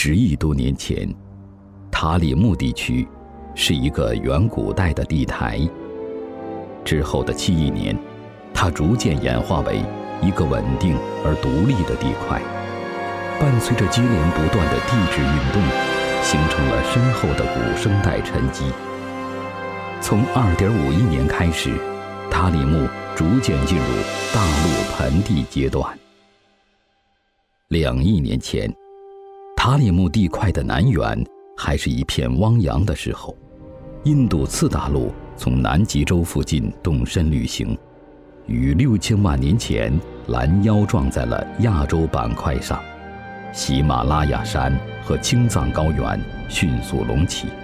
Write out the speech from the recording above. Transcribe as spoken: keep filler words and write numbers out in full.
十亿多年前，塔里木地区是一个远古代的地台。之后的七亿年，它逐渐演化为一个稳定而独立的地块，伴随着接连不断的地质运动，形成了深厚的古生代沉积。从二点五亿年开始，塔里木逐渐进入大陆盆地阶段。两亿年前，塔里木地块的南缘还是一片汪洋的时候，印度次大陆从南极洲附近动身旅行，于六千万年前拦腰撞在了亚洲板块上，喜马拉雅山和青藏高原迅速隆起。